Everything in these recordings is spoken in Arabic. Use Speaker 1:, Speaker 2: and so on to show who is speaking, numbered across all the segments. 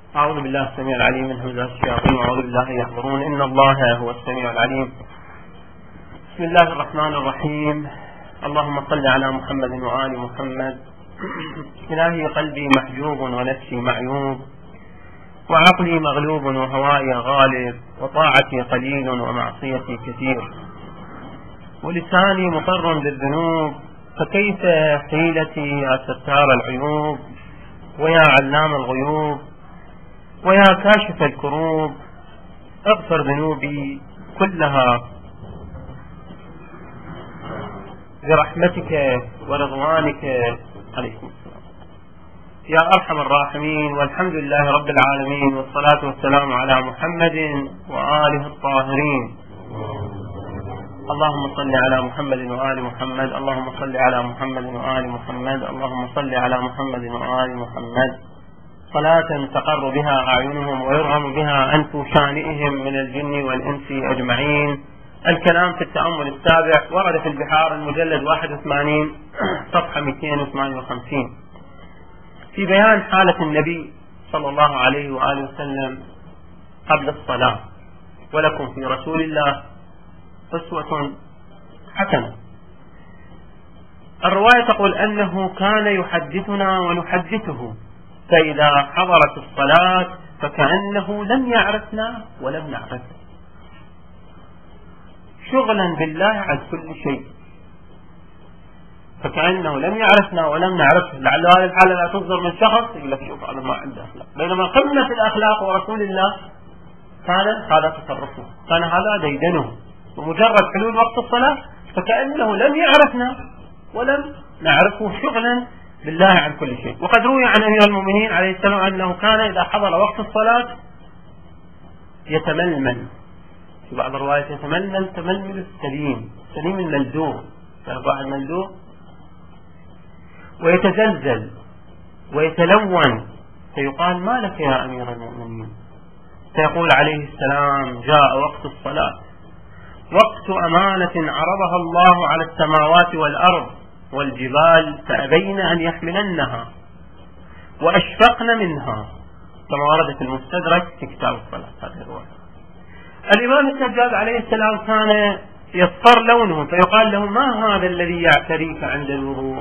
Speaker 1: أعوذ بالله السميع العليم من همزات الشياطين وأعوذ بالله يحضرون. إن الله هو السميع العليم. بسم الله الرحمن الرحيم. اللهم صل على محمد وآل محمد. إلهي قلبي محجوب ونفسي معيوب وعقلي مغلوب وهوائي غالب وطاعتي قليل ومعصيتي كثير ولساني مقر بالذنوب فكيف حيلتي يا ستار العيوب ويا علام الغيوب ويا كاشف الكروب اغفر ذنوبي كلها برحمتك ورضوانك عليكم السلام يا أرحم الراحمين. والحمد لله رب العالمين والصلاة والسلام على محمد وآله الطاهرين. اللهم صل على محمد وآل محمد. اللهم صل على محمد وآل محمد. اللهم صل على محمد وآل محمد صلاة تقر بها أعينهم ويرغم بها أنف شانئهم من الجن والإنس أجمعين. الكلام في التأمل السابع ورد في البحار المجلد 81 صفحة 258 في بيان حالة النبي صلى الله عليه وآله وسلم قبل الصلاة. ولكم في رسول الله أسوة حسنة. الرواية تقول أنه كان يحدثنا ونحدثه فإذا حضرت الصلاة فكأنه لم يعرفنا ولم نعرفه، شغلا بالله عن كل شيء، فكأنه لم يعرفنا ولم نعرفه. لعل هذه الحالة لا تصدر من شخص يقول لك شوف هذا ما عنده أخلاق، بينما قمة الأخلاق ورسول الله كان هذا تصرفه، كان هذا ديدنه، ومجرد حلول وقت الصلاة فكأنه لم يعرفنا ولم نعرفه، شغلا بالله عن كل شيء. وقد روي عن أمير المؤمنين عليه السلام أنه كان إذا حضر وقت الصلاة يتململ، في بعض الروايات يتململ تململ السليم، سليم الملدوغ، فيضع الملدوغ، ويتزلزل ويتلون، فيقال ما لك يا أمير المؤمنين؟ فيقول عليه السلام جاء وقت الصلاة، وقت أمانة عرضها الله على السماوات والأرض والجبال فأبين أن يحملنها وأشفقن منها، كما ورد في المستدرك في كتاب الصلاة. هذه الرواية. الإمام السجاد عليه السلام كان يصفر لونه، فيقال له ما هذا الذي يعتريك عند الوضوء؟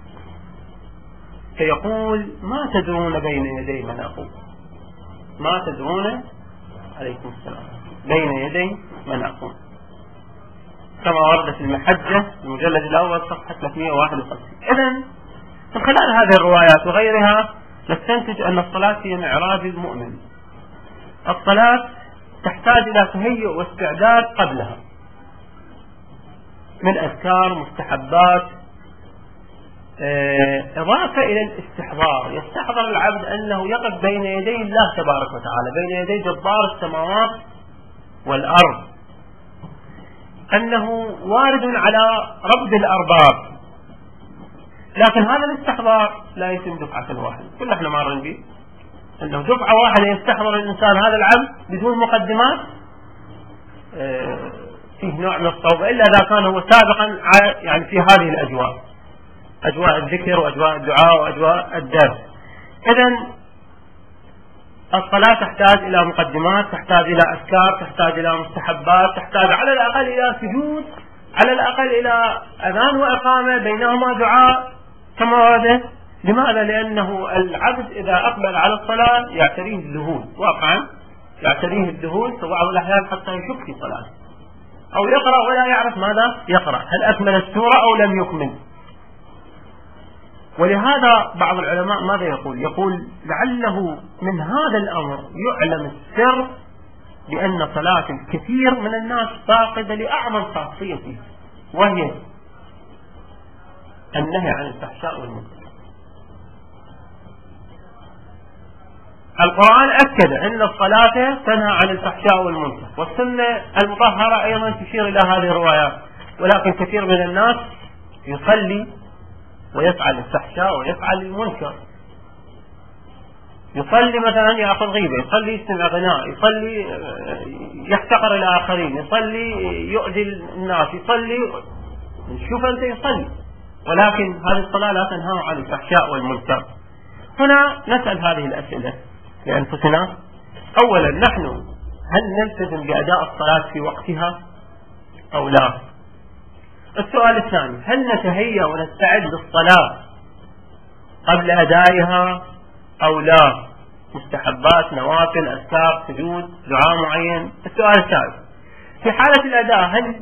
Speaker 1: فيقول ما تدرون بين يدي من أقول، ما تدرون عليكم السلام بين يدي من أقول، كما ورد في المحجة المجلد الأول صفحة 351. إذن من خلال هذه الروايات وغيرها نستنتج أن الصلاة هي معراج المؤمن. الصلاة تحتاج إلى تهيؤ واستعداد قبلها من أذكار مستحبات، إضافة إلى الاستحضار. يستحضر العبد أنه يقف بين يدي الله تبارك وتعالى، بين يدي جبار السماوات والأرض، أنه وارد على رب الأرباب. لكن هذا الاستحضار لا يتم دفعة واحدة، كل احنا مارين به أنه دفعة واحدة يستحضر الإنسان هذا العبد بدون مقدمات فيه نوع من الصعوبة، إلا إذا كان هو سابقا يعني في هذه الأجواء، أجواء الذكر وأجواء الدعاء وأجواء الدرس. إذن الصلاة تحتاج إلى مقدمات، تحتاج إلى أذكار، تحتاج إلى مستحبات، تحتاج على الأقل إلى سجود، على الأقل إلى أذان وإقامة بينهما دعاء كما ورد. لماذا؟ لأنه العبد إذا أقبل على الصلاة يعتريه الذهول، واقعا يعتريه الذهول في بعض الأحيان حتى يشك في صلاته، أو يقرأ ولا يعرف ماذا يقرأ، هل أكمل السورة أو لم يكمل. ولهذا بعض العلماء ماذا يقول لعله من هذا الأمر يعلم السر بأن صلاة الكثير من الناس فاقدة لأعظم خاصية فيه، وهي النهي عن الفحشاء والمنكر. القرآن أكد أن الصلاة تنهى عن الفحشاء والمنكر، والسنة المطهرة أيضا تشير إلى هذه الروايات. ولكن كثير من الناس يصلي ويفعل الفحشاء ويفعل المنكر، يصلي مثلا يأخذ غيبة، يصلي يستمع غناء، يصلي يحتقر الآخرين، يصلي يؤذي الناس، يصلي شوف أنت يصلي، ولكن هذه الصلاة لا تنهى عن الفحشاء والمنكر. هنا نسأل هذه الأسئلة: لأنفسنا؟ أولا نحن هل نلتزم بأداء الصلاة في وقتها أو لا؟ السؤال الثاني، هل نتهيأ ونستعد للصلاة قبل أدائها أو لا؟ مستحبات، نوافل، أذكار، سجود، دعاء معين. السؤال الثالث، في حالة الأداء هل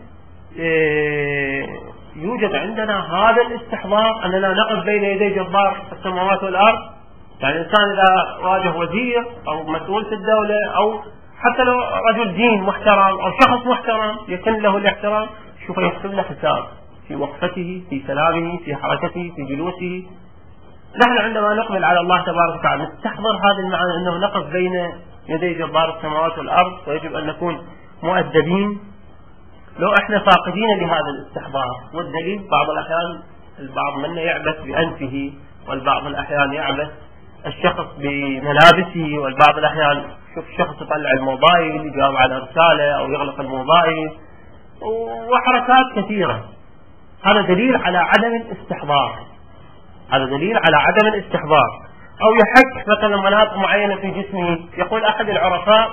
Speaker 1: يوجد عندنا هذا الاستحضار أننا نقف بين يدي جبار السماوات والأرض؟ يعني الإنسان إذا واجه وزير أو مسؤول في الدولة أو حتى لو رجل دين محترم أو شخص محترم يكن له الاحترام، شوف يحسب له حساب في وقفته، في سلامه، في حركته، في جلوسه. نحن عندما نقبل على الله تبارك وتعالى نستحضر هذا المعنى أنه نقف بين يدي جبار السماوات والأرض، ويجب أن نكون مؤدبين. لو احنا فاقدين لهذا الاستحضار، والدليل بعض الأحيان البعض منا يعبث بأنفه، والبعض الأحيان يعبث الشخص بملابسه، والبعض الأحيان شوف الشخص يطلع الموبايل يجاوب على رسالة أو يغلق الموبايل وحركات كثيرة. هذا دليل على عدم الاستحضار، هذا دليل على عدم الاستحضار. أو يحك مثلا مناطق معينة في جسمه. يقول أحد العرفاء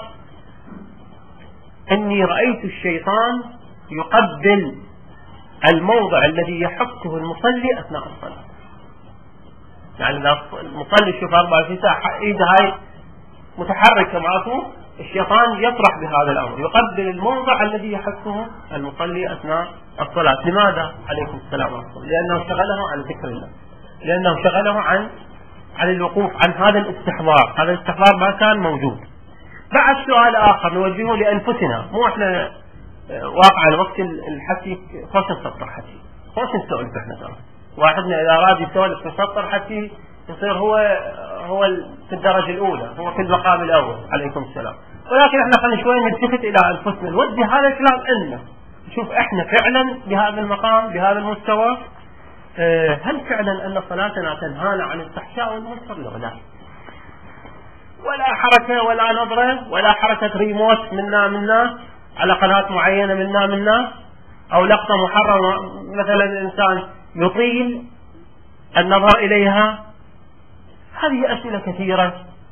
Speaker 1: إني رأيت الشيطان يقبل الموضع الذي يحكه المصلي أثناء الصلاة. يعني إذا المصلي شوف 24 ساعة إيده هاي متحركة معه، الشيطان يفرح بهذا الأمر، يقبل الموضع الذي يحكه المصلي أثناء الصلاة. لماذا؟ عليكم السلام ورحمة الله. لأنه شغله عن ذكر الله، لأنه شغله عن الوقوف، عن هذا الاستحضار. هذا الاستحضار ما كان موجود. بعد سؤال آخر نوجهه لأنفسنا، مو إحنا واقعا وقت الحكي خوش نسطر حكي، خوش نسولف إحنا ترى. واحدنا إذا أراد يسولف نسطر حكي يصير هو في الدرجة الأولى، هو في المقام الأول. عليكم السلام. ولكن إحنا خلينا شوي نلتفت إلى أنفسنا، نودي هذا الكلام إلنا، نشوف إحنا فعلا بهذا المقام بهذا المستوى. هل فعلا أن صلاتنا تنهانا عن الفحشاء والمنكر؟ لا، ولا حركة ولا نظرة ولا حركة ريموت منا على قناة معينة منا أو لقطة محرمة مثلا الإنسان يطيل النظر إليها. هذه أسئلة كثيرة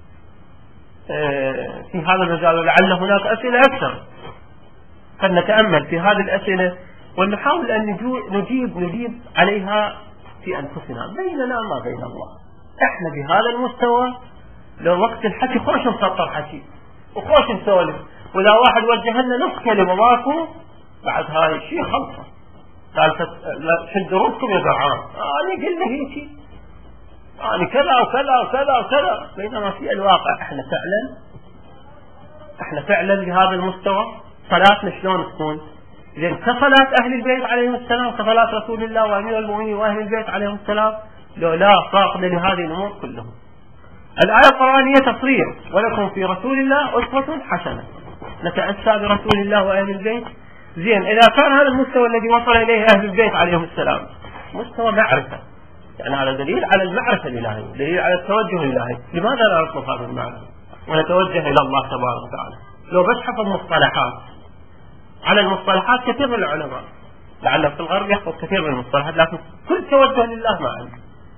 Speaker 1: في هذا المجال، ولعل هناك أسئلة أكثر. فلنتأمل في هذه الأسئلة ونحاول أن نجيب عليها في أنفسنا، بيننا ما بين الله. إحنا بهذا المستوى لو وقت الحكي خوش نسطر حكي وخوش نسولف، وإذا واحد وجه لنا نص كلمة ماكو بعد هاي الشيء خلصة قال شد دروسكم يا جماعة. أنا قلنا هيك، أنا كذا وكذا وكذا وكذا. بينما في الواقع إحنا فعلا بهذا المستوى. صلاتنا شلون تكون؟ لأن كصلاة أهل البيت عليهم السلام، كصلاة رسول الله وأمير المؤمنين وأهل البيت عليهم السلام، لو لا فاقد لهذه الأمور كلهم. الآية القرآنية تصريح: ولكم في رسول الله أسوة حسنة. نتأسى برسول الله وأهل البيت. زين، إذا كان هذا المستوى الذي وصل إليه أهل البيت عليهم السلام مستوى معرفة، يعني هذا دليل على المعرفة الإلهية، دليل على التوجه الإلهي. لماذا لا نطلب هذا المعرفة ونتوجه إلى الله تبارك وتعالى؟ لو بس حفظ مصطلحات، على المصطلحات كثير من العلماء لعله في الغرب يحفظ كثير من المصطلحات، لكن كل توجه لله ما عنده.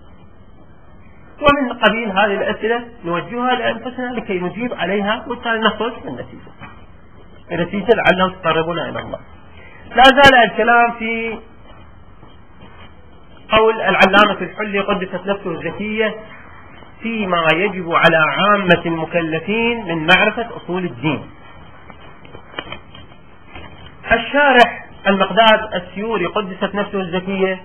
Speaker 1: ومن قبيل هذه الأسئلة نوجهها لأنفسنا لكي نجيب عليها وبالتالي نخرج من النتيجة لعلها تقربنا إلى الله. لا زال الكلام في قول العلامة الحلي قدست نفسه الزكية فيما يجب على عامة المكلفين من معرفة أصول الدين. الشارح المقداد السيوري قدست نفسه الزكية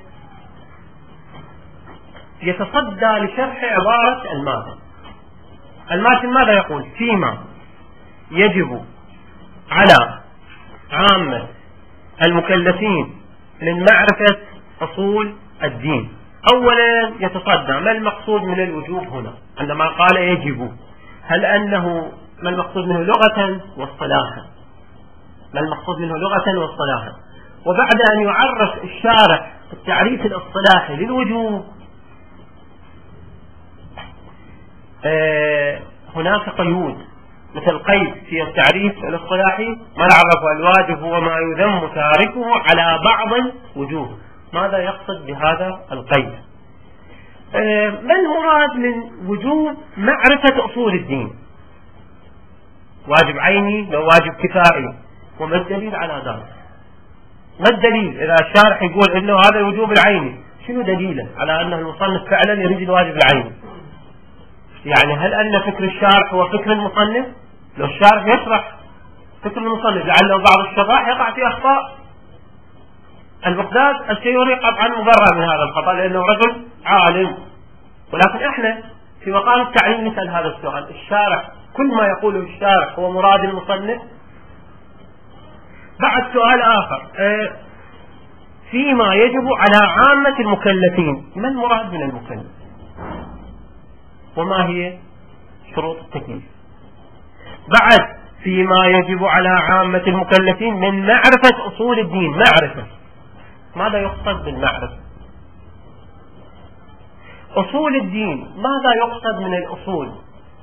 Speaker 1: يتصدى لشرح عبارة الماتن. ماذا يقول؟ فيما يجب على عامة المكلفين من معرفة أصول الدين. أولا يتصدى ما المقصود من الوجوب هنا عندما قال يجب؟ هل أنه ما المقصود منه لغة واصطلاحا؟ ما المقصود منه لغة واصطلاحا؟ وبعد أن يعرف الشارح التعريف الاصطلاحي للوجوب هناك قيود، مثل قيد في التعريف الاصطلاحي: ما العرف الواجب هو ما يذم تاركه على بعض وجوه. ماذا يقصد بهذا القيد؟ ما المراد من وجوب معرفة أصول الدين؟ واجب عيني لو واجب كفائي. وما الدليل على ذلك؟ ما الدليل إذا الشارح يقول إنه هذا الوجوب العيني؟ شنو دليله على أن المصنف فعلا يريد الواجب العيني؟ يعني هل أن فكر الشارح هو فكر المصنف؟ لو الشارح يشرح فكر المصنف لعله بعض الشراح يقع في أخطاء. المقداد السيوري قطعا مبرر من هذا الخطأ لأنه رجل عالم، ولكن احنا في مقام التعليم نسأل هذا السؤال: الشارح كل ما يقوله الشارح هو مراد المصنف؟ بعد سؤال آخر، فيما يجب على عامة المكلفين، ما المراد من المكلف؟ وما هي شروط التكليف؟ بعد فيما يجب على عامة المكلفين من معرفة أصول الدين. معرفة، ماذا يقصد بالمعرفة؟ أصول الدين، ماذا يقصد من الأصول؟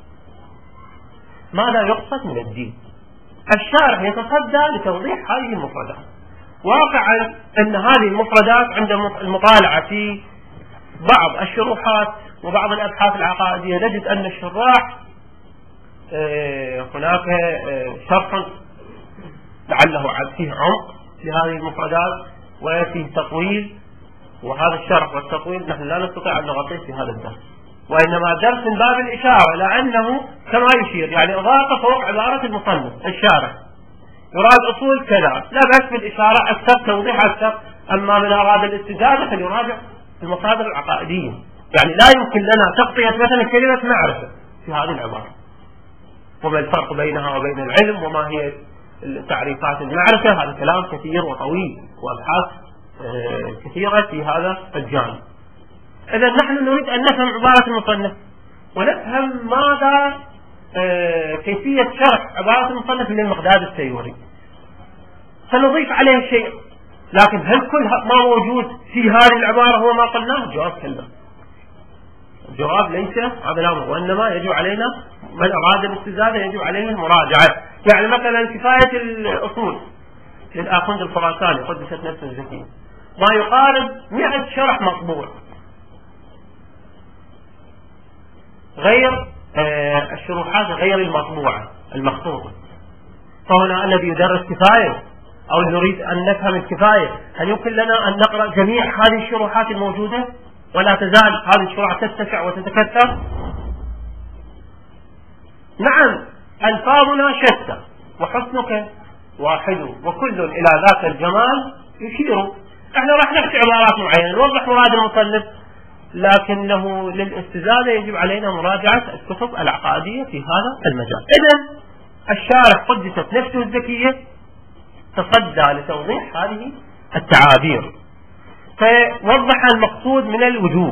Speaker 1: ماذا يقصد من الدين؟ الشارح يتصدى لتوضيح هذه المفردات. واقعا أن هذه المفردات عند المطالعة في بعض الشروحات وبعض الأبحاث العقائدية نجد أن الشراح هناك شرح لعله فيه عمق لهذه المفردات وفيه تطويل، وهذا الشرح والتطويل نحن لا نستطيع أن نغطيه في هذا الدرس، وإنما درس من باب الإشارة لأنه كما يشير، يعني إضافة فوق عبارة المصنف الشارح يراد أصول كذا، لا بأس بالإشارة أكثر، توضيح أكثر. أما من أراد الاستزادة فليراجع المصادر العقائدية. يعني لا يمكن لنا تغطية مثلا كلمة معرفة في هذه العبارة، وما الفرق بينها وبين العلم، وما هي تعريفات المعرفة. هذا كلام كثير وطويل وأبحاث كثيرة في هذا الجانب. إذا نحن نريد أن نفهم عبارة المصنف ونفهم ماذا كيفية شرح عبارة المصنف من المقداد السيوري، سنضيف عليه شيء. لكن هل كل ما موجود في هذه العبارة هو ما قلناه؟ الجواب كلا. الجواب ليس هذا الأمر، وإنما يجب علينا من أراد الاستزادة يجب عليه المراجعة. يعني مثلا كفاية الأصول للآخوند الخراساني قدست نفسه الزكية ما يقارب 100 شرح مطبوع، غير الشروحات غير المطبوعة المخطوطة. فهنا الذي يدرس كفاية أو نريد أن نفهم الكفاية، هل يمكن لنا أن نقرأ جميع هذه الشروحات الموجودة ولا تزال هذه الشروحات تتسع وتتكثر؟ نعم، ألفاظنا شتى وحسنك واحد وكل إلى ذاك الجمال يشير. احنا راح نحكي عبارات معينة نوضح مراد المصنف، لكنه للاستزادة يجب علينا مراجعة الكتب العقائدية في هذا المجال. إذن الشارح قدست نفسه الذكية تصدى لتوضيح هذه التعابير، فوضح المقصود من الوجوب.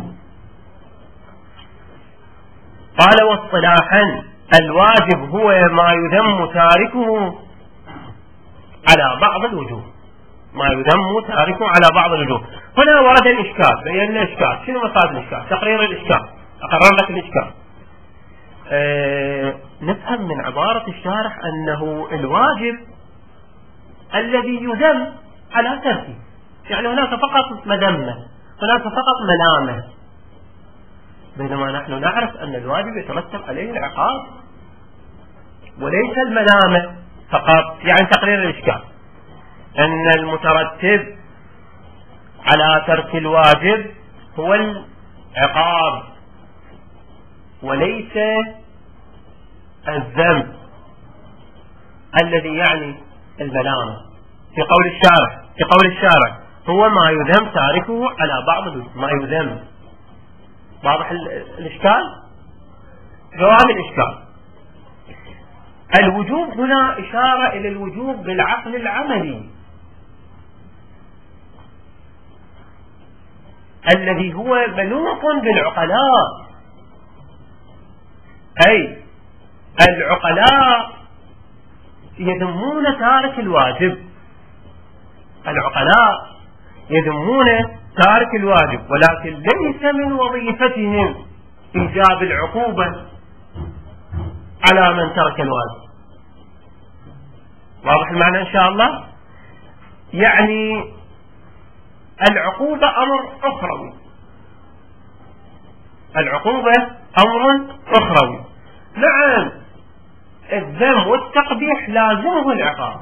Speaker 1: قال: واصطلاحا الواجب هو ما يذم تاركه على بعض الوجوه. ما يذم تاركه على بعض الوجوه. هنا ورد الإشكال، بينا الإشكال. شنو مفاد الإشكال؟ تقرير الإشكال. أقرر لك الإشكال. نفهم من عبارة الشارح أنه الواجب الذي يذم على تركه، يعني هناك فقط مذمة، هناك فقط ملامة، بينما نحن نعرف أن الواجب يترتب عليه العقاب وليس الملامة فقط. يعني تقرير الإشكال أن المترتب على ترك الواجب هو العقاب وليس الذنب الذي يعني الملامة. في قول الشارع هو ما يذم تاركه على بعض ما يذم. واضح الإشكال؟ جواب الإشكال: الوجوب هنا إشارة إلى الوجوب بالعقل العملي الذي هو منوط بالعقلاء، أي العقلاء يذمون تارك الواجب. العقلاء يذمون تارك الواجب، ولكن ليس من وظيفتهم إيجاب العقوبة على من ترك الواجب. واضح المعنى إن شاء الله؟ يعني العقوبة أمر أخروي، العقوبة أمر أخروي. نعم، الذم والتقبيح لازمه العقاب.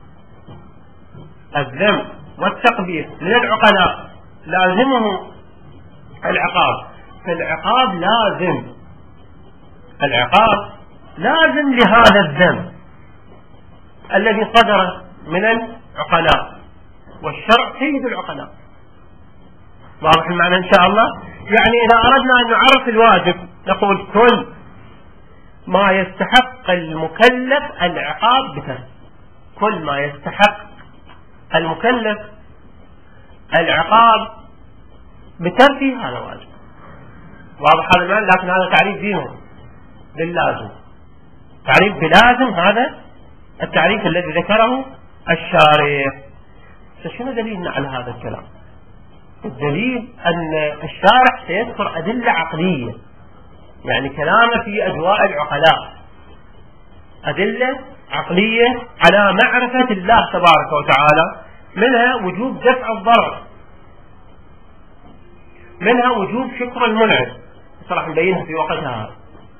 Speaker 1: الذم والتقبيح من العقلاء لازمه العقاب. فالعقاب لازم، العقاب لازم لهذا الذم الذي صدر من العقلاء، والشرع سيد العقلاء. واضح المعنى إن شاء الله؟ يعني إذا أردنا أن نعرف الواجب نقول كل ما يستحق المكلف العقاب بترك، كل ما يستحق المكلف العقاب بتركه هذا واجب. واضح هذا المعنى؟ لكن هذا تعريف دينه باللازم، تعريف بلازم، هذا التعريف الذي ذكره الشارع. فشنو دليلنا على هذا الكلام؟ الدليل أن الشارع سيذكر أدلة عقلية، يعني كلامه في أجواء العقلاء، أدلة عقلية على معرفة الله تبارك وتعالى، منها وجوب دفع الضرر، منها وجوب شكر المنعم، راح نبينها في وقتها،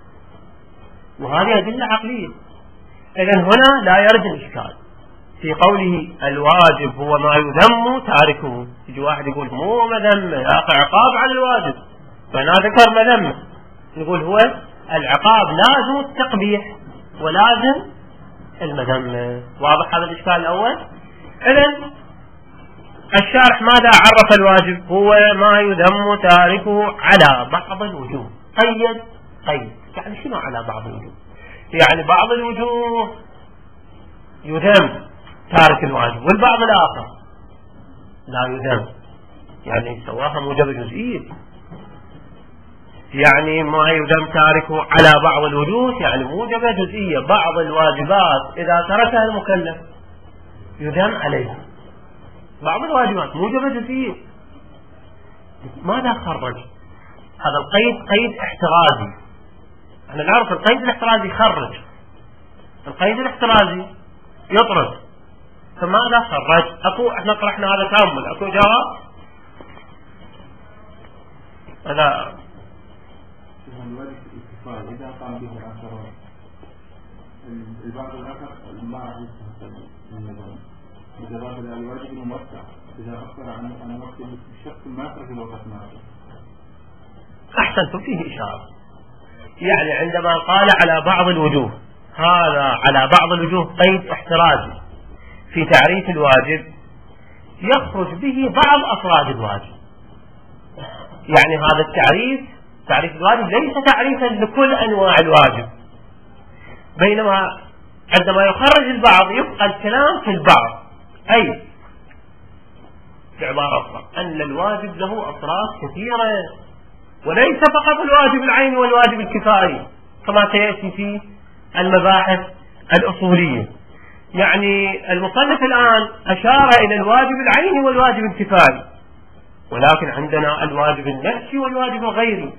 Speaker 1: وهذه أدلة عقلية. إذن هنا لا يرد الإشكال في قوله الواجب هو ما يذم تاركه. يجي واحد يقول مو مذمة، يقع عقاب على الواجب، فأنا ذكر مذمة، نقول هو العقاب لازم التقبيح ولازم المذمة. واضح هذا الإشكال الأول؟ إذن الشارح ماذا عرف الواجب؟ هو ما يذم تاركه على بعض الوجوه. قيد يعني شنو على بعض الوجوه؟ يعني بعض الوجوه يذم تارك الواجب، والبعض الآخر لا يذم، يعني سواها موجبة جزئية. يعني ما يذم تاركه على بعض الوجوه يعني موجبة جزئية، بعض الواجبات إذا تركها المكلف يذم عليها، بعض الواجبات موجبة جزئية. ماذا خرج؟ هذا القيد قيد احترازي، احنا نعرف القيد الاحترازي يخرج، القيد الاحترازي يطرد، فماذا خرج؟ احنا طرحنا هذا كامل، اكو جواب؟ هذا
Speaker 2: الواجب الاتصال اذا قام به الاخرون، البعض الاخر ما يستحسن النظام بجواب الواجب الموسع اذا اخر عن وقت الشخص ما يخرج الوقت معه.
Speaker 1: احسنتم، فيه اشاره، يعني عندما قال على بعض الوجوه، هذا على بعض الوجوه قيد احترازي في تعريف الواجب يخرج به بعض افراد الواجب. يعني هذا التعريف، تعريف الواجب ليس تعريفا لكل انواع الواجب، بينما عندما يخرج البعض يبقى الكلام في البعض. اي بعبارة أخرى أن الواجب له أطراف كثيرة، وليس فقط الواجب العيني والواجب الكفائي كما سيأتي في المباحث الأصولية. يعني المصنف الآن أشار إلى الواجب العيني والواجب الكفائي، ولكن عندنا الواجب النفسي والواجب الغيري،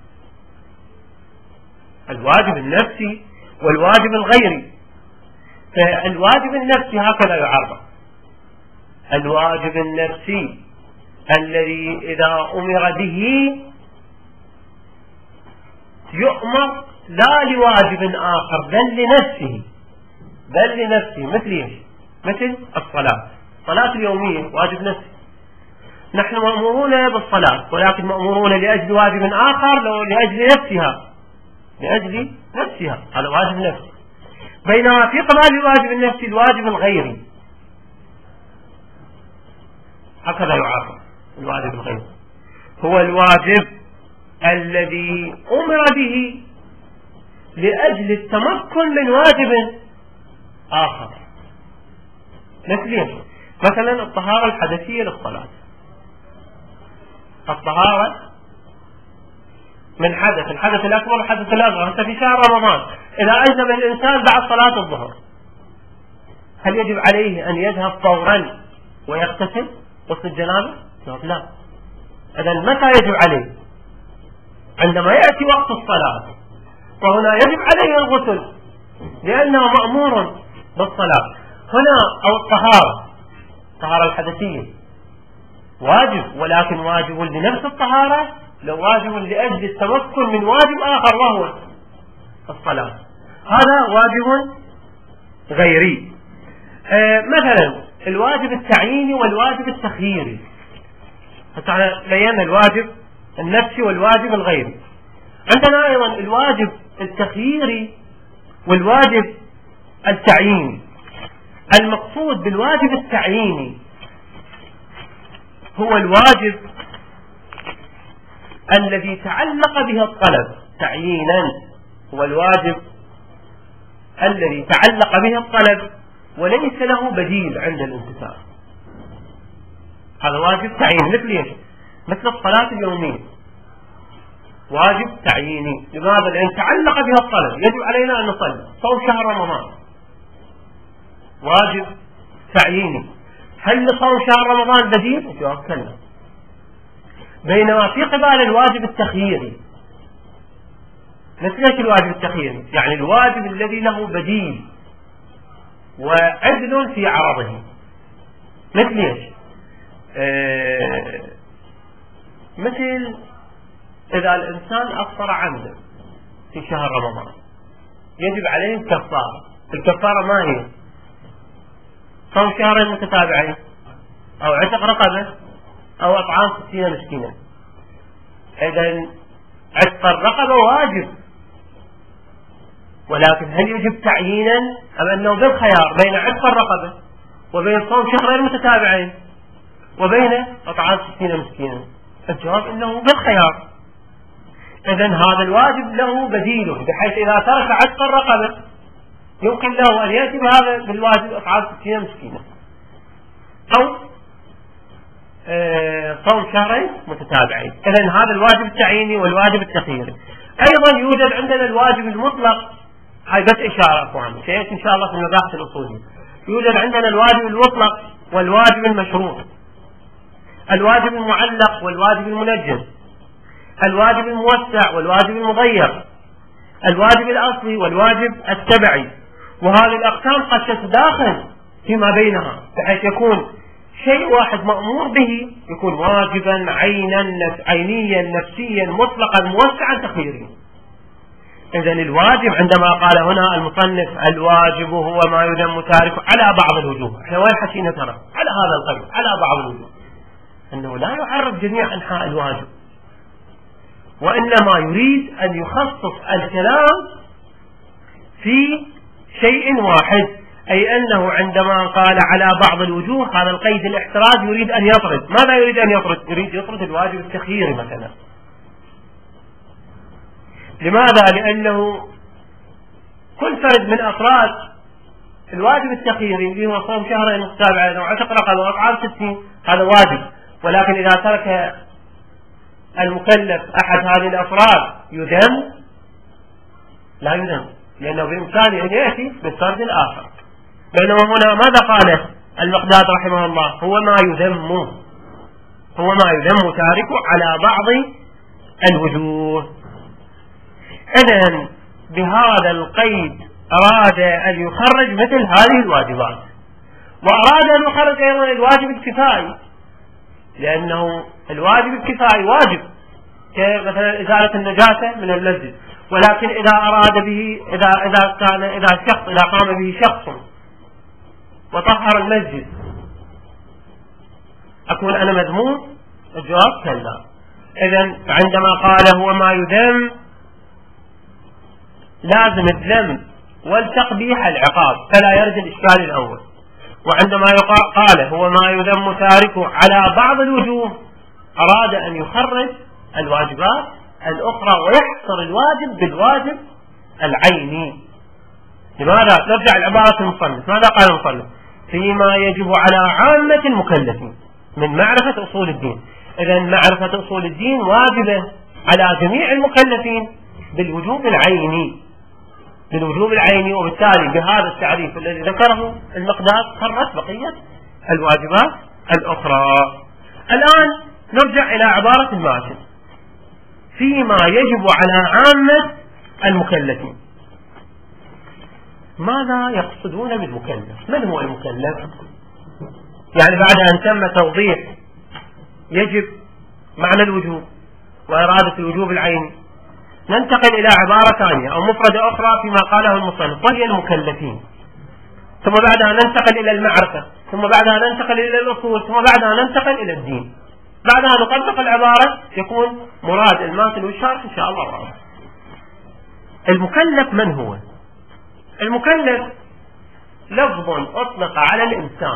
Speaker 1: الواجب النفسي والواجب الغيري. فالواجب النفسي هكذا يعرف: الواجب النفسي الذي إذا أمر به يؤمر لا لواجب آخر بل لنفسه مثل ايش؟ مثل الصلاة اليومية واجب نفسي، نحن مأمورون بالصلاة ولكن مأمورون لأجل واجب آخر، لو لأجل نفسها هذا واجب نفسي. بينما في قبال الواجب النفسي الواجب الغيري، هكذا يعرف الواجب الغيري: هو الواجب الذي أمر به لأجل التمكن من واجب آخر. مثلا الطهارة الحدثية للصلاة، الطهارة من حدث، الحدث الأكبر والحدث الأصغر. حتى في شهر رمضان إذا أجنب الإنسان بعد صلاة الظهر هل يجب عليه أن يذهب فورا ويغتسل غسل الجنابة؟ لا. إذا متى يجب عليه؟ عندما يأتي وقت الصلاة، وهنا يجب عليه الغسل لأنه مأمور بالصلاة. هنا أو الطهارة الحدثية واجب، ولكن واجب لنفس الطهارة، لو واجب لأجل التمكن من واجب آخر وهو الصلاة. هذا واجب غيري. مثلا الواجب التعييني والواجب التخييري، حتى بينا الواجب النفسي والواجب الغيري. عندنا أيضا الواجب التخييري والواجب التعييني. المقصود بالواجب التعييني هو الواجب الذي تعلق به الطلب تعيينا، هو الواجب الذي تعلق به الطلب وليس له بديل عند الانتساب. هذا واجب تعييني. مثل ايش؟ مثل الصلاة اليومية، واجب تعييني. لماذا؟ لأن تعلق بها الطلب، يجب علينا أن نصلي. صوم شهر رمضان واجب تعييني. هل لصوم شهر رمضان بديل؟ الجواب كلا. بينما في قبال الواجب التخييري، مثل ايش الواجب التخييري؟ يعني الواجب الذي له بديل وعدل في عرضه. مثل ايش؟ مثل إذا الإنسان أفطر عمدا في شهر رمضان يجب عليه الكفارة. الكفارة ما هي؟ صوم شهرين متتابعين، أو عتق رقبة، أو إطعام 60 مسكينا. إذن عتق الرقبة واجب، ولكن هل يجب تعيينا أم أنه بالخيار بين عتق الرقبة وبين صوم شهرين متتابعين وبين إطعام 60 مسكينا؟ الجواب إنه بالخيار. إذن هذا الواجب له بديله، بحيث إذا ترك عتق الرقبة يمكن له أن يأتي بهذا بالواجب إطعام 60 مسكينا، أو صوم شهرين متتابعين. إذن هذا الواجب التعييني والواجب التخييري. أيضا يوجد عندنا الواجب المطلق، هاي بس إشارة أخوان سيأتي إن شاء الله في المباحث الأصولية. يوجد عندنا الواجب المطلق والواجب المشروط، الواجب المعلق والواجب المنجم، الواجب الموسع والواجب المضيق، الواجب الأصلي والواجب التبعي. وهذه الأقسام قد تتداخل فيما بينها، بحيث يكون شيء واحد مأمور به يكون واجبا عينيا نفسيا مطلقا موسعا تخييريا. إذن الواجب عندما قال هنا المصنف الواجب هو ما يذم تاركه على بعض الوجوه، احنا وين حكينا ترى؟ على هذا القيد، على بعض الوجوه، أنه لا يعرف جميع أنحاء الواجب، وإنما يريد أن يخصص الكلام في شيء واحد، أي أنه عندما قال على بعض الوجوه هذا القيد الاحتراز يريد أن يطرد. ماذا يريد أن يطرد؟ يريد يطرد الواجب التخييري مثلا. لماذا؟ لأنه كل فرد من أفراد الواجب التخييري اللي هو صوم شهرين متتابعين أو عتق رقبة وإطعام 60 هذا واجب، ولكن إذا ترك المكلف أحد هذه الأفراد يذم؟ لا يذم، لأنه بإمكانه أن يأتي بالفرد الآخر. بينما هنا ماذا قال المقداد رحمه الله؟ هو ما يذم تاركه على بعض الوجوه. إذن بهذا القيد أراد أن يخرج مثل هذه الواجبات، وأراد أن يخرج أيضا الواجب الكفائي، لأنه الواجب الكفائي واجب كمثلا إزالة النجاسة من المسجد، ولكن إذا أراد به إذا قام به شخص وطهر المسجد أكون أنا مذموم؟ الجواب كلا. إذن عندما قال هو ما يذم لازم الذم والتقبيح العقاب، فلا يرد الإشكال الأول. وعندما قال هو ما يذم تاركه على بعض الوجوه أراد أن يخرج الواجبات الأخرى ويحصر الواجب بالواجب العيني. لماذا؟ نرجع لعبارة المصنف. ماذا قال المصنف؟ فيما يجب على عامة المكلفين من معرفة أصول الدين. إذن معرفة أصول الدين واجبة على جميع المكلفين بالوجوب العيني، وبالتالي بهذا التعريف الذي ذكره المقداد خرج بقية الواجبات الأخرى. الآن نرجع إلى عبارة الماتن فيما يجب على عامة المكلفين. ماذا يقصدون بالمكلف؟ من هو المكلف؟ يعني بعد أن تم توضيح يجب معنى الوجوب وإرادة الوجوب العيني، ننتقل إلى عبارة ثانية أو مفردة أخرى فيما قاله المصنف وهي المكلفين، ثم بعدها ننتقل إلى المعرفة، ثم بعدها ننتقل إلى الأصول، ثم بعدها ننتقل إلى الدين. بعدها نطبق العبارة يكون مراد الماثل والشارح إن شاء الله واضح. المكلف من هو؟ المكلف لفظ أطلق على الإنسان،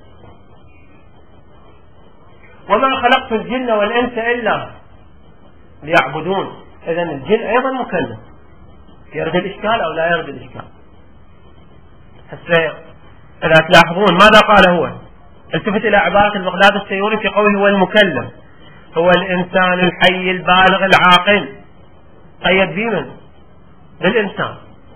Speaker 1: وما خلقت الجن والإنس إلا ليعبدون. إذن الجن أيضا مكلف، يرد الإشكال أو لا يرد الإشكال؟ إذا تلاحظون ماذا قال هو؟ التفت إلى عبارة البغداد السيوري في قوله هو المكلف هو الإنسان الحي البالغ العاقل. قيد بمن؟ بالإنسان.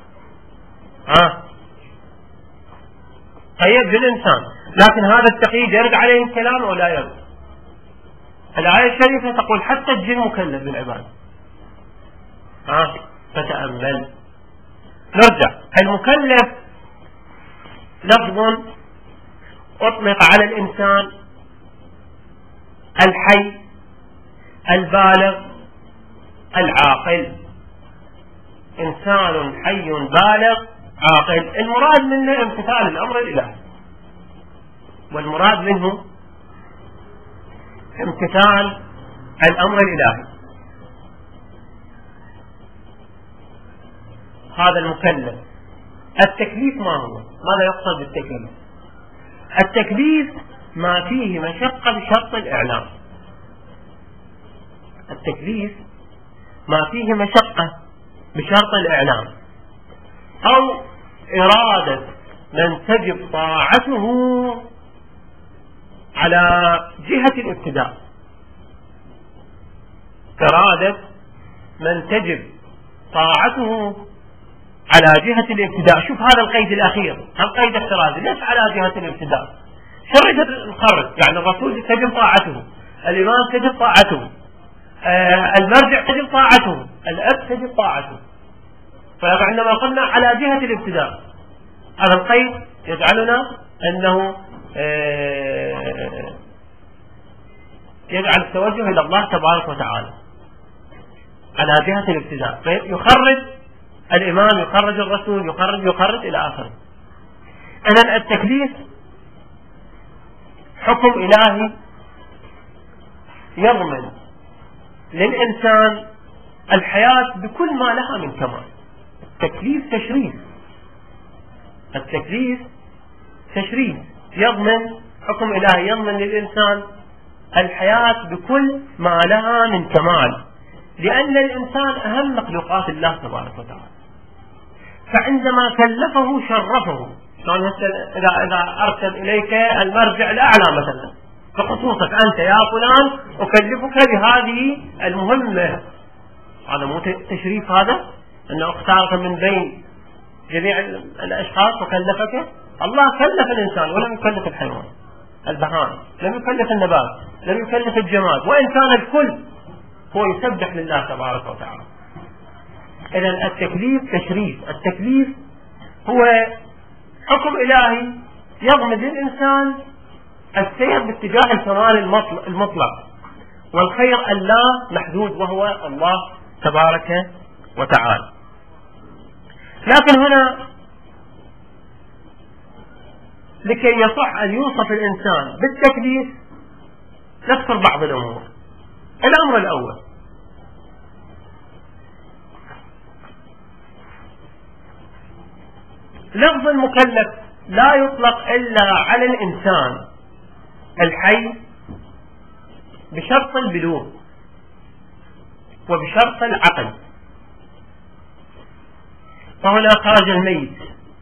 Speaker 1: قيد بالإنسان، لكن هذا التقييد يرد عليه الكلام أو لا يرد؟ الآية الشريفة تقول حتى الجن مكلف بالعبادة. فتأمل. نرجع. المكلف لفظ أطلق على الإنسان الحي البالغ العاقل. إنسان حي بالغ عاقل، المراد منه امتثال الأمر الإلهي، والمراد منه امتثال الأمر الإلهي. هذا المكلف. التكليف ما هو؟ ماذا يقصد بالتكليف؟ التكليف ما فيه مشقة بشرط الإعلام. التكليف ما فيه مشقة بشرط الإعلام، أو إرادة من تجب طاعته على جهة الابتداء. إرادة من تجب طاعته على جهة الابتداء. شوف هذا القيد الأخير، القيد احترازي. ليش على جهة الابتداء؟ شرط الخرج، يعني الرسول تجب طاعته، الإمام تجب طاعته، المرجع تجب طاعته، الأب تجب طاعته. فعندما قلنا على جهة الابتداء، هذا القيد يجعلنا أنه يجعل التوجه إلى الله تبارك وتعالى على جهة الابتداء. فيخرج الإمام، يخرج الرسول، يخرج إلى آخره. إذن التكليف حكم إلهي يضمن للإنسان الحياة بكل ما لها من كمال. التكليف تشريف، التكليف تشريف، يضمن حكم إلهي يضمن للإنسان الحياة بكل ما لها من كمال، لأن الإنسان أهم مخلوقات الله تبارك وتعالى. فعندما كلفه شرفه. إذا أرسل إليك المرجع الأعلى مثلا فخصوصك أنت يا فلان أكلفك بهذه المهمة، هذا مو تشريف؟ هذا أنه اختارك من بين جميع الأشخاص وكلفك. الله كلف الإنسان ولم يكلف الحيوان، البهائم، لم يكلف النبات، لم يكلف الجماد، وإن كان الكل هو يسبح لله تبارك وتعالى. إذن التكليف تشريف. التكليف هو حكم إلهي يضمن للإنسان السير باتجاه الكمال المطلق والخير اللا محدود وهو الله تبارك وتعالى. لكن هنا لكي يصح أن يوصف الإنسان بالتكليف نذكر بعض الأمور. الأمر الأول، لفظ المكلف لا يطلق إلا على الإنسان الحي بشرط البلوغ وبشرط العقل. فهنا خرج الميت،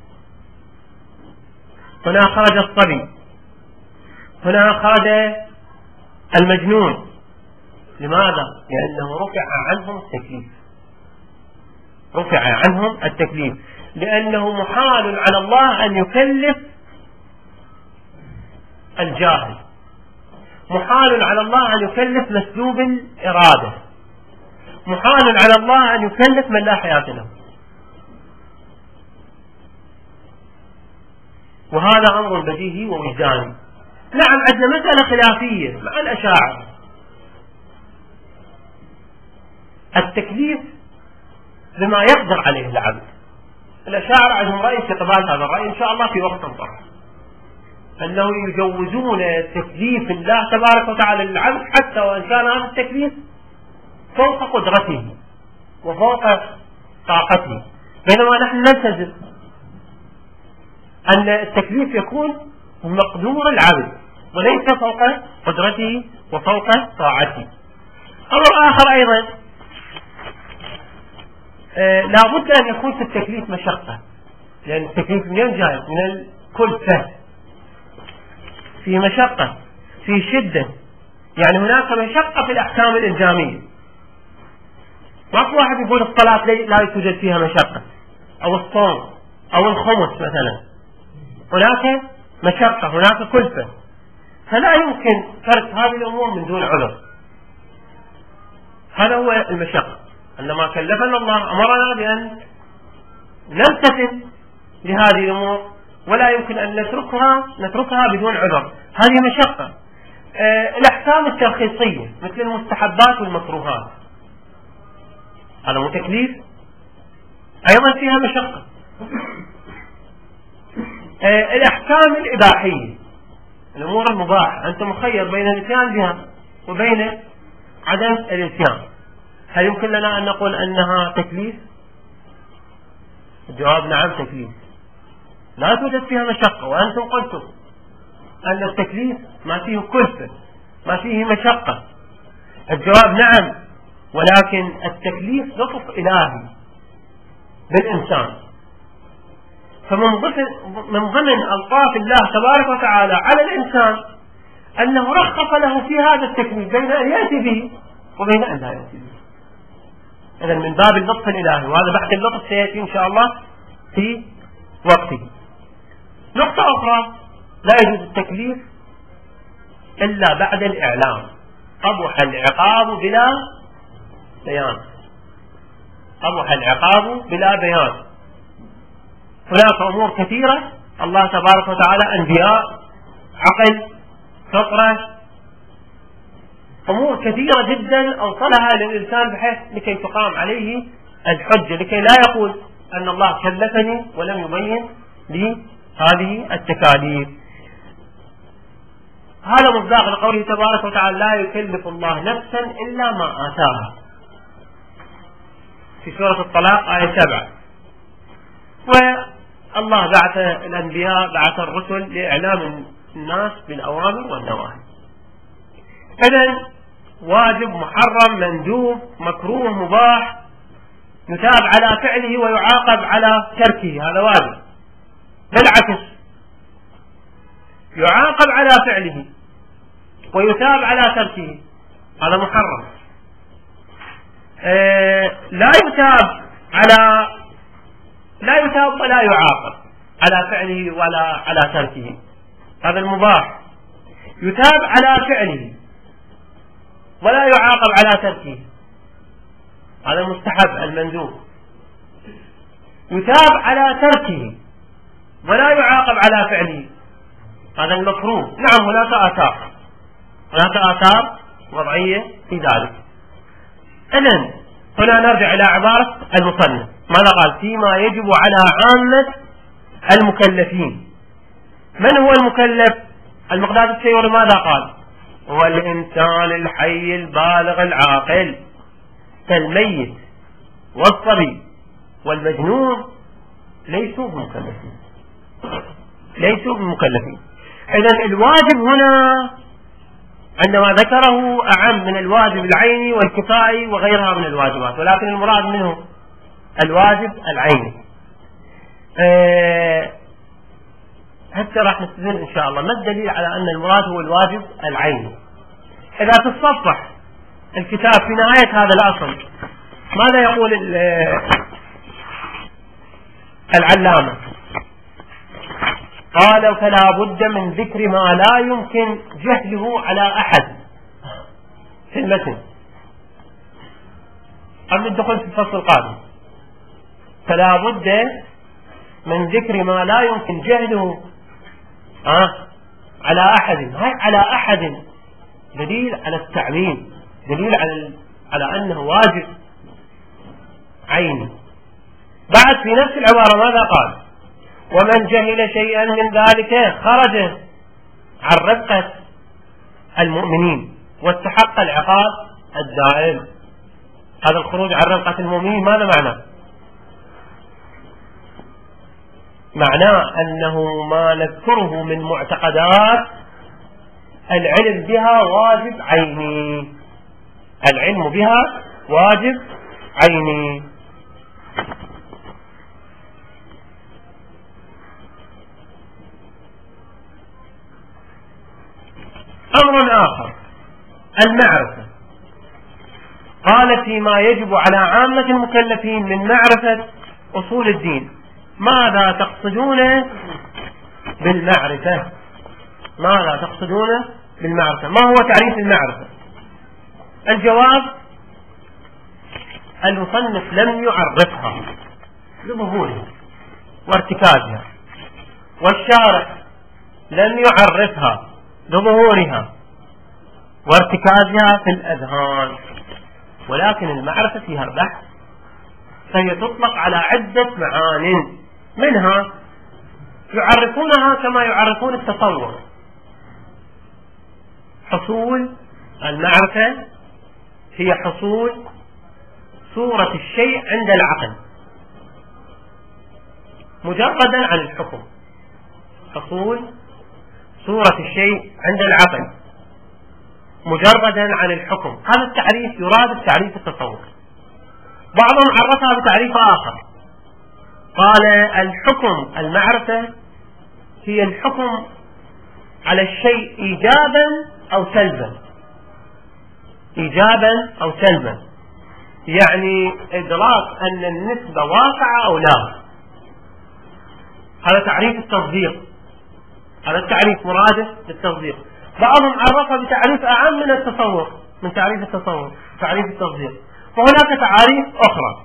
Speaker 1: هنا خرج الصبي، هنا خرج المجنون. لماذا؟ لأنه رفع عنهم التكليف، رفع عنهم التكليف، لأنه محال على الله أن يكلف الجاهل، محال على الله أن يكلف مسلوب الإرادة، محال على الله أن يكلف من لا حياة له. وهذا أمر بديهي ووجداني. نعم عندنا مسألة خلافية مع الأشاعرة. التكليف بما يقدر عليه العبد. الأشاعرة عندهم رأي في قبال هذا الرأي إن شاء الله في وقت طرح، أنه يجوزون تكليف الله تبارك وتعالى للعبد حتى وإن كان هذا التكليف فوق قدرته وفوق طاقته، بينما نحن نلتزم أن التكليف يكون مقدور العبد وليس فوق قدرته وفوق طاعته. أمر آخر أيضا، لا بد أن يكون في التكليف مشقة، لأن التكليف منين جاي؟ من الكلفة، في مشقة، في شدة، يعني هناك مشقة في الأحكام الإلزامية. ماكو واحد يقول الصلاة لا توجد فيها مشقة، أو الصوم أو الخمس مثلا، هناك مشقة، هناك كلفة، فلا يمكن ترك هذه الأمور من دون عذر. هذا هو المشقة. عندما كلفنا الله أمرنا بأن نمتثل لهذه الأمور ولا يمكن أن نتركها بدون عذر، هذه مشقة. الأحكام الترخيصية مثل المستحبات والمكروهات، هذا مو تكليف، أيضا فيها مشقة. الأحكام الإباحية، الأمور المباحة، أنت مخير بين الاتيان بها وبين عدم الاتيان، هل يمكن لنا أن نقول أنها تكليف؟ الجواب نعم تكليف، لا توجد فيها مشقة، وأنتم قلتم أن التكليف ما فيه كلفة، ما فيه مشقة. الجواب نعم، ولكن التكليف لطف إلهي بالإنسان، فمن ضمن ألطاف الله تبارك وتعالى على الإنسان أنه رخص له في هذا التكليف بين أن يأتي به وبين أن لا يأتي به. إذن من باب اللطف الإلهي، وهذا بحث اللطف سيأتي إن شاء الله في وقته. نقطة أخرى، لا يجوز التكليف إلا بعد الإعلام، قبح العقاب بلا بيان، قبح العقاب بلا بيان. هناك أمور كثيرة الله تبارك وتعالى، أنبياء، عقل، فطرة، أمور كثيرة جدا أوصلها للإنسان بحيث لكي تقام عليه الحجة، لكي لا يقول أن الله كلفني ولم يبين لي هذه التكاليف. هذا مصداق لقوله تبارك وتعالى: لا يكلف الله نفسا إلا ما آتاها، في سورة الطلاق آية 7. والله بعث الأنبياء، بعث الرسل لإعلام الناس بالأوامر والنواهي. إذن واجب، محرم، مندوب، مكروه، مباح، يثاب على فعله ويعاقب على تركه، هذا واجب. بالعكس، يعاقب على فعله ويثاب على تركه، هذا محرم. لا يثاب ولا يعاقب على فعله ولا على تركه، هذا المباح. يثاب على فعله ولا يعاقب على تركه، هذا المستحب المندوب. يثاب على تركه ولا يعاقب على فعله، هذا المكروه. نعم، هناك آثار وضعية في ذلك. إذن هنا نرجع إلى عبارة المصنف، ماذا قال؟ فيما يجب على عامة المكلفين. من هو المكلف؟ المقداد السيوري ماذا قال؟ هو الإنسان الحي البالغ العاقل، كالميت والصبي والمجنون ليسوا بمكلفين. إذن الواجب هنا عندما ذكره أعم من الواجب العيني والكفائي وغيرها من الواجبات، ولكن المراد منه الواجب العيني. حتى راح نستدل إن شاء الله ما الدليل على أن المراد هو الواجب العيني. إذا تتصفح الكتاب في نهاية هذا الأصل ماذا يقول العلامة؟ قال: فلا بد من ذكر ما لا يمكن جهله على أحد في المتن قبل الدخول في الفصل القادم. فلا بد من ذكر ما لا يمكن جهله على أحد. هاي على أحد دليل على التعميم، دليل على أنه واجب عيني، بعد في نفس العبارة ماذا قال؟ ومن جهل شيئا من ذلك خرج عن رفقة المؤمنين واستحق العقاب الدائم. هذا الخروج عن رفقة المؤمنين ماذا معناه؟ معناه أنه ما نذكره من معتقدات العلم بها واجب عيني، العلم بها واجب عيني. أمر آخر المعرفة. قال فيما يجب على عامة المكلفين من معرفة أصول الدين. ماذا تقصدون بالمعرفة؟ ماذا تقصدون بالمعرفة؟ ما هو تعريف المعرفة؟ الجواب المصنف لم يعرفها لظهورها وارتكازها، والشارع لم يعرفها لظهورها وارتكازها في الأذهان، ولكن المعرفة فيها بحث، فهي تطلق على عدة معان، منها يعرفونها كما يعرفون التصور. حصول المعرفة هي حصول صورة الشيء عند العقل مجردا عن الحكم. حصول صورة الشيء عند العقل مجردا عن الحكم، هذا التعريف يراد التعريف التصور. بعضهم عرفها بتعريف آخر، قال الحكم المعرفة هي الحكم على الشيء إيجابا أو سلبا، إيجابا أو سلبا، يعني إدراك أن النسبة واقعة أو لا. هذا تعريف التصديق، هذا التعريف مراده للتصديق. بعضهم عرفها بتعريف أعم من التصور، من تعريف التصور، تعريف التصديق. وهناك تعاريف أخرى،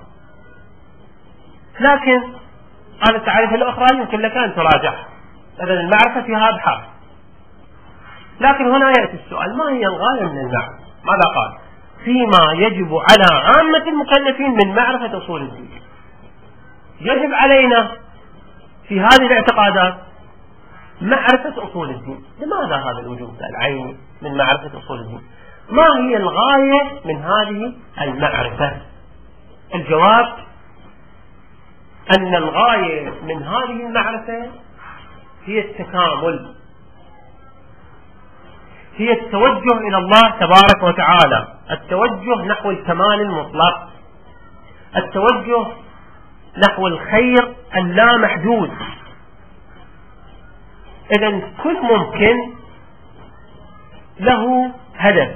Speaker 1: لكن هذه التعريف الأخرى يمكن لك أن تراجعها. إذن المعرفة فيها أبحاث، لكن هنا يأتي السؤال: ما هي الغاية من المعرفة؟ ماذا قال؟ فيما يجب على عامة المكلفين من معرفة أصول الدين. يجب علينا في هذه الاعتقادات معرفة أصول الدين. لماذا هذا الوجوب العيني من معرفة أصول الدين؟ ما هي الغاية من هذه المعرفة؟ الجواب أن الغاية من هذه المعرفة هي التكامل، هي التوجه إلى الله تبارك وتعالى، التوجه نحو الكمال المطلق، التوجه نحو الخير اللامحدود. إذن كل ممكن له هدف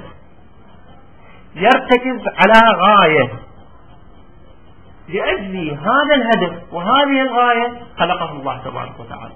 Speaker 1: يرتكز على غاية، لأجل هذا الهدف وهذه الغاية خلقه الله تبارك وتعالى.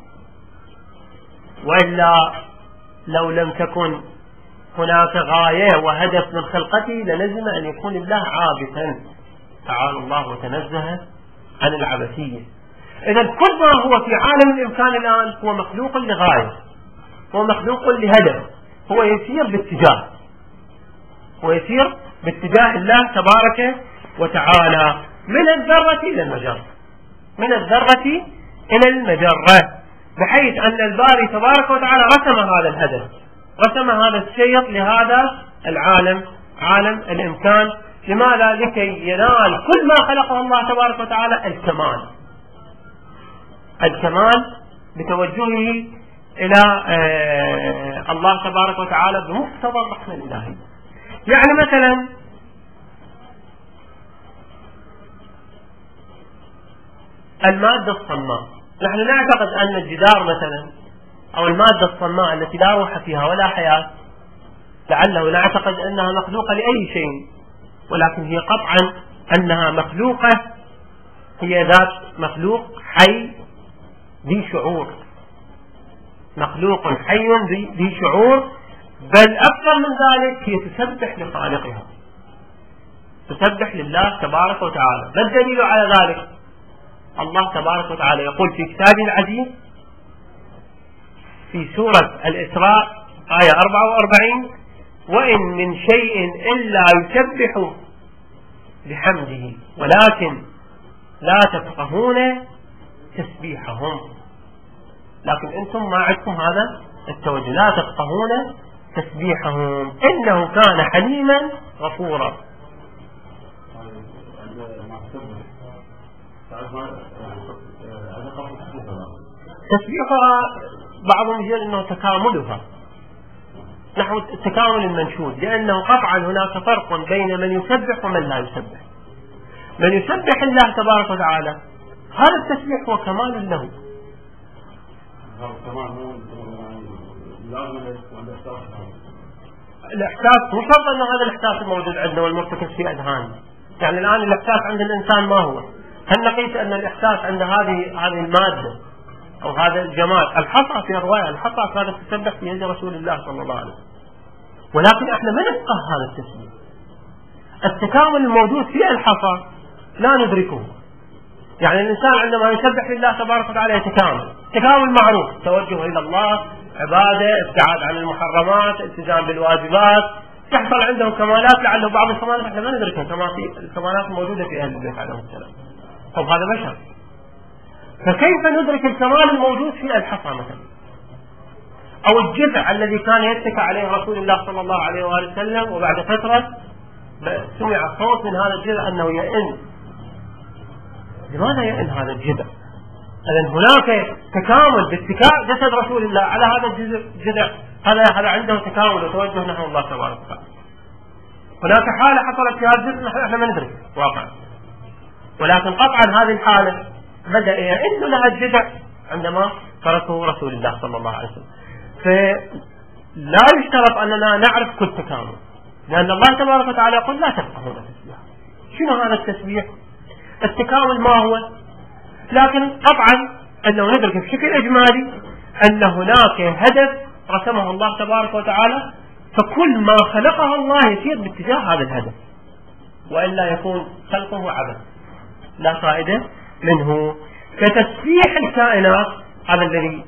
Speaker 1: وإلا لو لم تكن هناك غاية وهدف من خلقته للزم أن يكون الله عابثا، تعالى الله وتنزه عن العبثية. إذا كل ما هو في عالم الإمكان الآن هو مخلوق لغاية، هو مخلوق لهدف، هو يسير باتجاه، هو يسير باتجاه الله تبارك وتعالى من الذرة إلى المجرة، من الذرة إلى المجرة، بحيث أن الباري تبارك وتعالى رسم هذا الهدف، رسم هذا السير لهذا العالم، عالم الإمكان. لماذا؟ لكي ينال كل ما خلقه الله تبارك وتعالى الكمال، الكمال بتوجهه إلى الله تبارك وتعالى بمقتضى الرحمة الإلهية. يعني مثلا المادة الصماء، نحن نعتقد أن الجدار مثلا أو المادة الصماء التي لا روح فيها ولا حياة لعله نعتقد أنها مخلوقة لأي شيء، ولكن هي قطعا أنها مخلوقة، هي ذات مخلوق حي ذي شعور، مخلوق حي ذي شعور، بل أكثر من ذلك هي تسبح لخالقها، تسبح لله تبارك وتعالى. ما الدليل على ذلك؟ الله تبارك وتعالى يقول في كتابه العزيز في سورة الإسراء آية 44: وإن من شيء إلا يسبح بحمده ولكن لا تفقهون تسبيحهم، لكن أنتم ما عندكم هذا التوجه، لا تفقهون تسبيحهم إنه كان حليما غفورا. تسبيحها بعضهم يقول أنه تكاملها نحو التكامل المنشود، لأنه قطعا هناك فرق بين من يسبح ومن لا يسبح. من يسبح الله تبارك وتعالى هذا التسبيح هو كمال له. الإحساس مو شرط أنه هذا الإحساس الموجود عندنا والمرتكز في أذهاننا. يعني الآن الإحساس عند الإنسان ما هو؟ هل نقيس أن الإحساس عند هذه المادة أو هذا الجمال؟ الحصى في الرواية الحصى كانت تسبح في يد رسول الله صلى الله عليه وسلم، ولكن احنا ما نفقه هذا التسبيح. التكامل الموجود في الحصى لا ندركه. يعني الإنسان عندما يسبح لله تبارك وتعالى يتكامل، تكامل معروف، توجه إلى الله، عبادة، ابتعاد عن المحرمات، التزام بالواجبات، تحصل عنده كمالات لعله بعض الكمالات احنا ما ندركها كما في الكمالات الموجودة في أهل البيت عليهم السلام. طب هذا بشر، فكيف ندرك الكمال الموجود في الحصى مثلا؟ أو الجذع الذي كان يتكى عليه رسول الله صلى الله عليه وآله وسلم، وبعد فترة سمع صوت من هذا الجذع أنه يئن. لماذا يئن هذا الجذع؟ إذن هناك تكامل باتكاء جسد رسول الله على هذا الجذع، هذا عنده تكامل وتوجه نحو الله تبارك وتعالى. هناك حالة حصلت في هذا الجذع احنا ما ندرك واقعا، ولكن قطعا هذه الحالة بدأ يئن لها الجذع عندما تركه رسول الله صلى الله عليه وسلم. فلا يشترط أننا نعرف كل تكامل، لأن الله تبارك وتعالى يقول لا تفقهون التسبيح. شنو هذا التسبيح؟ التكامل ما هو؟ لكن قطعا أنه ندرك بشكل إجمالي أن هناك هدف رسمه الله تبارك وتعالى، فكل ما خلقه الله يسير باتجاه هذا الهدف، وإلا يكون خلقه عبث لا فائدة منه. فتسبيح الكائنات هذا الذي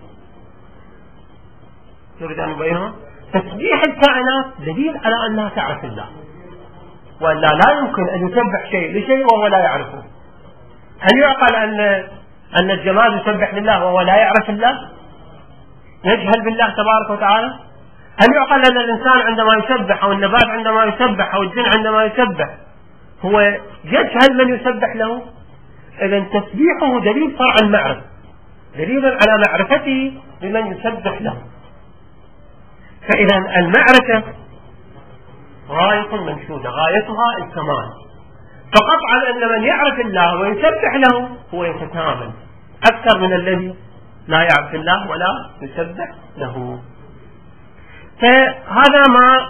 Speaker 1: نريد أن نبينه. تسبيح الكائنات دليل على أنها تعرف الله، وإلا لا يمكن أن يسبح شيء لشيء وهو لا يعرفه. هل يعقل أن الجماد يسبح لله وهو لا يعرف الله؟ يجهل بالله تبارك وتعالى؟ هل يعقل أن الإنسان عندما يسبح أو النبات عندما يسبح أو الجن عندما يسبح هو يجهل من يسبح له؟ إذن تسبيحه دليل فرع المعرفة، دليل على معرفته بمن يسبح له. فإذا المعرفة غاية منشودة، غايتها الكمال. فقطعا أن من يعرف الله ويسبح له هو يتكامل أكثر من الذي لا يعرف الله ولا يسبح له. فهذا ما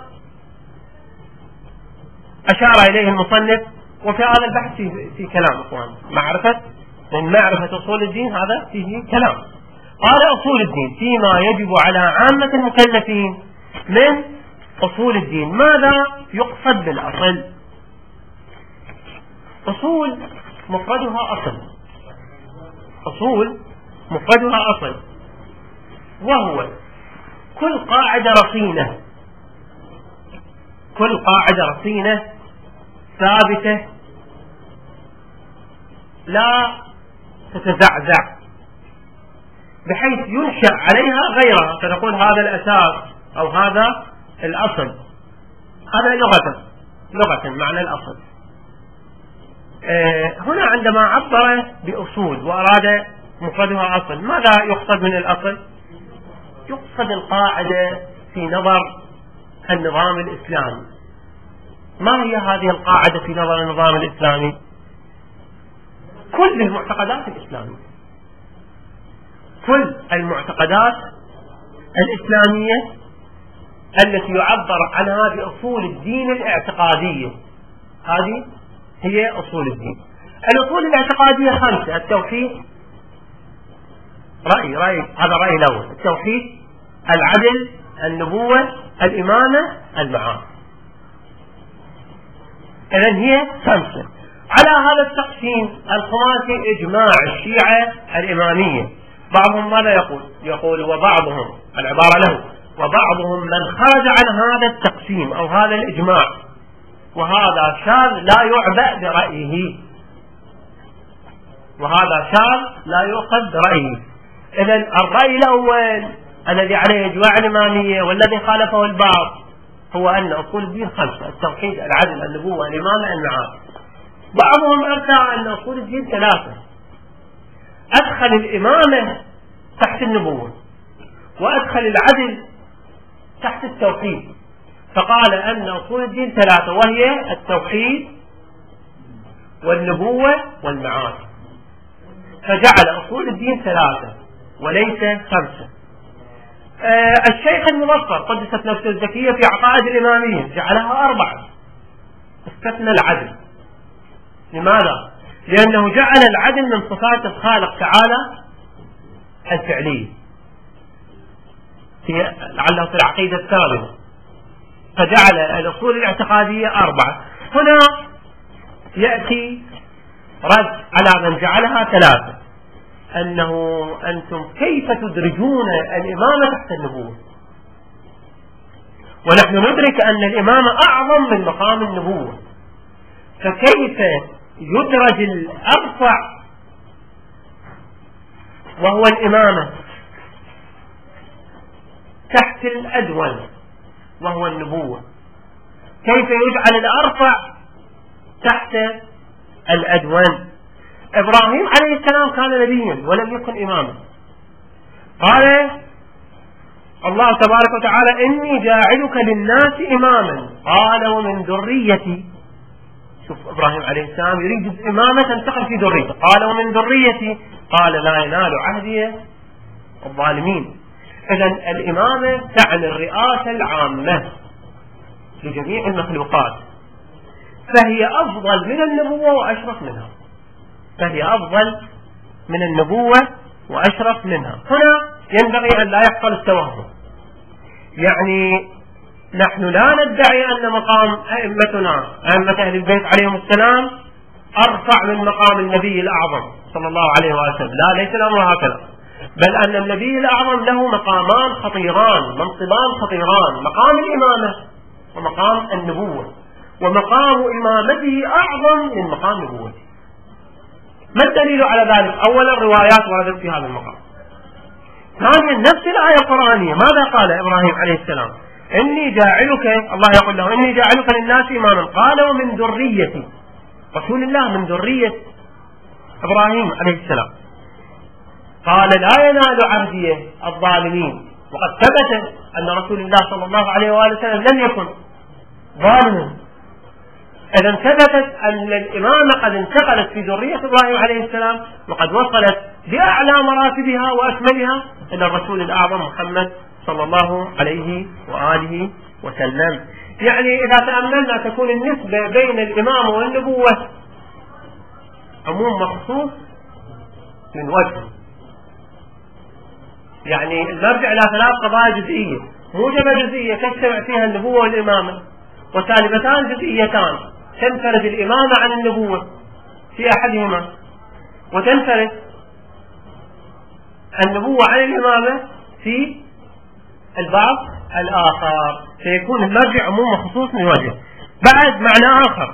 Speaker 1: أشار إليه المصنف. وفي هذا البحث في كلام إخوان، معرفة أصول الدين هذا فيه كلام. قال أصول الدين فيما يجب على عامة المكلفين من أصول الدين. ماذا يقصد بالأصل؟ أصول مفردها أصل، أصول مفردها أصل، وهو كل قاعدة رصينة، كل قاعدة رصينة ثابتة لا تتزعزع بحيث ينشأ عليها غيرها، فنقول هذا الأساس أو هذا الأصل. هذا لغة معنى الأصل. هنا عندما عبر بأصول وأراد مفردها أصل، ماذا يقصد من الأصل؟ يقصد القاعدة في نظر النظام الإسلامي. ما هي هذه القاعدة في نظر النظام الإسلامي؟ كل المعتقدات الإسلامية، كل المعتقدات الإسلامية التي يعبر عنها بأصول الدين الاعتقادية، هذه هي أصول الدين. الأصول الاعتقادية 5: التوحيد، هذا رأي الأول، التوحيد، العدل، النبوة، الإمامة، المعاد. إذن هي 5. على هذا التقسيم الخماسي إجماع الشيعة الإمامية. بعضهم ماذا يقول وبعضهم، العبارة له، وبعضهم من خرج عن هذا التقسيم أو هذا الإجماع، وهذا شاذ لا يعبأ برأيه. وهذا شاذ لا يؤخذ رأيه. إذن الرأي الأول الذي عليه إجماع الإمامية والذي خالفه البعض هو أن أصول الدين 5: التوحيد، العدل، النبوة، الإمامة، المعاد. بعضهم أرجع أن أصول الدين 3: أدخل الإمامة تحت النبوة، وأدخل العدل تحت التوحيد، فقال أن أصول الدين 3 وهي التوحيد والنبوة والمعاد، فجعل أصول الدين 3 وليس 5. الشيخ المظفر قدست نفسه الزكية في عقائد الإمامية جعلها 4، استثنى العدل. لماذا؟ لأنه جعل العدل من صفات الخالق تعالى الفعلية، لعله في العقيدة الثالثة، فجعل الأصول الاعتقادية 4. هنا يأتي رد على من جعلها 3، أنه أنتم كيف تدرجون الإمامة تحت النبوة؟ ونحن ندرك أن الإمامة أعظم من مقام النبوة، فكيف يدرج الأرفع وهو الإمامة تحت الأدون وهو النبوة؟ كيف يجعل الأرفع تحت الأدون؟ إبراهيم عليه السلام كان نبيا ولم يكن إماما. قال الله تبارك وتعالى: إني جاعلك للناس إماما، قال ومن ذريتي. شوف إبراهيم عليه السلام يريد الإمامة تنتقل في ذريته، قال ومن ذريتي، قال لا ينال عهدي الظالمين. إذن الإمامة تعني الرئاسة العامة لجميع المخلوقات، فهي أفضل من النبوة وأشرف منها، فهي أفضل من النبوة وأشرف منها. هنا ينبغي أن لا يحصل التوهم، يعني نحن لا ندعي أن مقام أئمتنا أئمة أهل البيت عليهم السلام أرفع من مقام النبي الأعظم صلى الله عليه وسلم، لا، ليس الأمر هكذا، بل أن النبي الأعظم له مقامان خطيران، منصبان خطيران: مقام الإمامة ومقام النبوة، ومقام إمامته أعظم من مقام نبوته. ما الدليل على ذلك؟ أولا روايات وردت في هذا المقام. ثانيا نفس الآية القرآنية، ماذا قال إبراهيم عليه السلام؟ إني جاعلك، الله يقول له: إني جاعلك للناس إماما، قال ومن ذريتي، رسول الله من ذرية إبراهيم عليه السلام. قال لا ينال عهدي الظالمين، وقد ثبت أن رسول الله صلى الله عليه وآله وسلم لم يكن ظالما. إذا ثبتت أن الإمامة قد انتقلت في ذرية إبراهيم عليه السلام، وقد وصلت بأعلى مراتبها وأكملها إلى الرسول الأعظم محمد صلى الله عليه وآله وسلم. يعني إذا تأملنا تكون النسبة بين الإمامة والنبوة عموم مخصوص من وجه، يعني نرجع إلى 3 قضايا جزئية: موجبة جزئية تجتمع فيها النبوة والإمامة، وسالبتان جزئيتان تنفرد الإمامة عن النبوة في أحدهما، وتنفرد النبوة عن الإمامة في البعض الآخر، فيكون المرجع عموم مخصوص من وجه. بعد معنى آخر،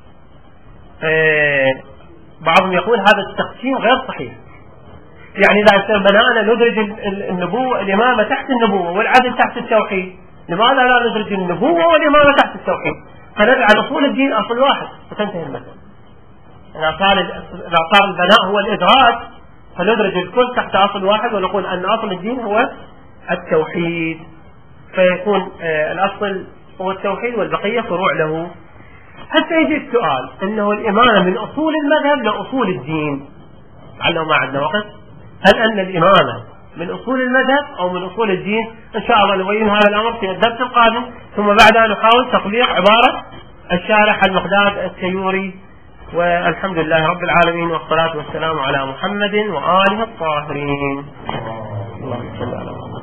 Speaker 1: بعضهم يقول هذا التقسيم غير صحيح، يعني إذا بدأنا ندرج النبوة الإمامة تحت النبوة والعدل تحت التوحيد، لماذا لا ندرج النبوة والإمامة تحت التوحيد؟ فنجعل أصول الدين أصل واحد وتنتهي المسألة. إذا صار البناء هو الإدراج، فندرج الكل تحت أصل واحد ونقول أن أصل الدين هو التوحيد، فيكون الأصل هو التوحيد والبقية فروع له. حتى يجي السؤال أنه الإمامة من أصول المذهب لأصول الدين، لعله ما عندنا وقت، هل أن الإمامة من أصول المذهب أو من أصول الدين؟ إن شاء الله نبين هذا الأمر في الدرس القادم، ثم بعدها نحاول تطبيق عبارة الشارح المقداد السيوري. والحمد لله رب العالمين، والصلاة والسلام على محمد وآله الطاهرين. اللهم صل على محمد.